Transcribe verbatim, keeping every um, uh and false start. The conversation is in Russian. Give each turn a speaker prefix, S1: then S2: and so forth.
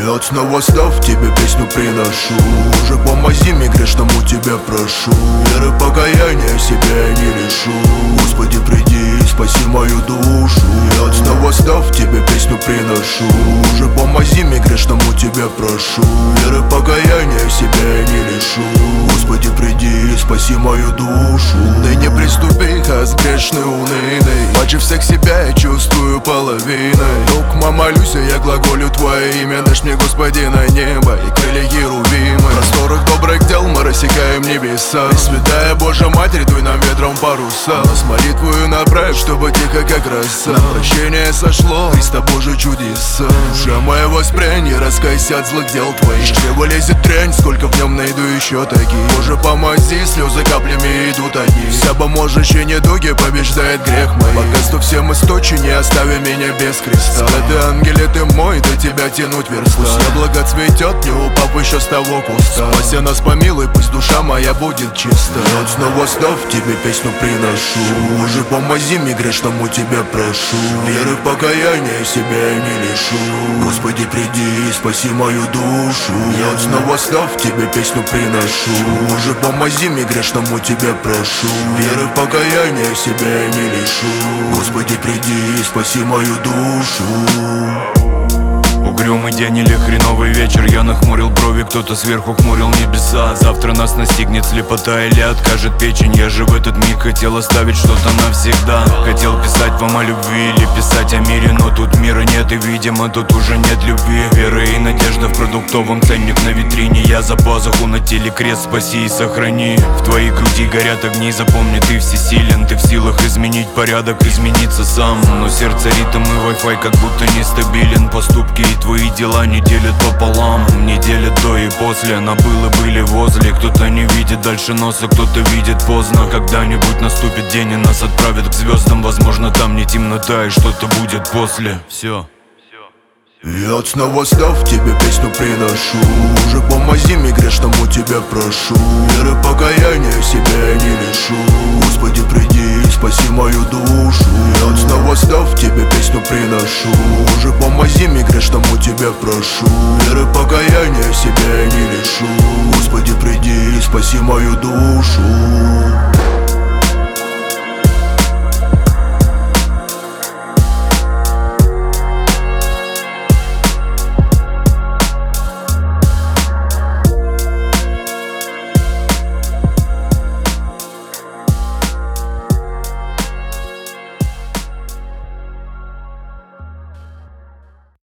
S1: Я снова став тебе песню приношу. Уже помози мне грешному, тебя прошу. Веры покаяния себя я не лишу. Господи, приди и спаси мою душу. Я снова став тебе песню приношу. Уже помози мне грешному, тебя прошу. Веры покаяния себя я не лишу. Господи, приди и спаси мою душу. Ты не приступи, хас грешный унылый. Мочи всех себя я чувствую половиной. Только молюсь, я глаголю твое имя. Дашь мне, Господи, на небо и крылья Херувимы. В просторах добрых дел мы рассекаем небеса. Пресвятая Божья Матерь, дуй нам ветром паруса. Нас молитвою направь, чтобы тихо как роса. На прощение сошло Христа Божий чудеса. Душа моя воспрянь и раскайся от злых дел твоих. Из чрева лезет трянь, сколько в нем найду еще таких. Боже, помози, слезы каплями идут одни. Вся поможущая недуги побеждает грех мой. Богатство всем источи, не остави меня без креста. Святый ангеле ты мой, до тебя тянуть верста. Пусть яблоко цветет, не упав еще с того куста. Спася нас помилуй, пусть душа моя будет чиста. Я снова став тебе песню приношу. Уже помози мне грешному, тебя прошу. Веры покаяния себя я не лишу. Господи, приди и спаси мою душу. Я снова став тебе песню приношу. Уже помози мне грешному, тебя прошу. Веры покаяния себя я не лишу. Господи, приди и спаси мою душу.
S2: Угрюмый день или хреновый вечер, я нахмурил брови, кто-то сверху хмурил небеса. Завтра нас настигнет слепота или откажет печень. Я же в этот миг хотел оставить что-то навсегда. Хотел писать вам о любви или писать о мире, но тут мира нет и, видимо, тут уже нет любви. Вера и надежда в продуктовом, ценник на витрине. Я за пазуху на теле крест, спаси и сохрани. В твоей груди горят огни, запомни, ты всесилен. Ты в силах изменить порядок, измениться сам. Но сердце ритм и вай-фай как будто нестабилен. Поступки и твои дела не делят пополам. Не делят до и после, на было были возле. Кто-то не видит дальше носа, кто-то видит поздно. Когда-нибудь наступит день и нас отправят к звездам. Возможно, там не темнота и что-то будет после. Все.
S1: Я снова став тебе песню приношу. Уже помози мне грешному, тебя прошу. Веры покаяния себя я не лишу. Господи, приди и спаси мою душу. Я снова став тебе песню приношу. Уже помози мне грешному, тебя прошу. Веры покаяния себя я не лишу. Господи, приди и спаси мою душу.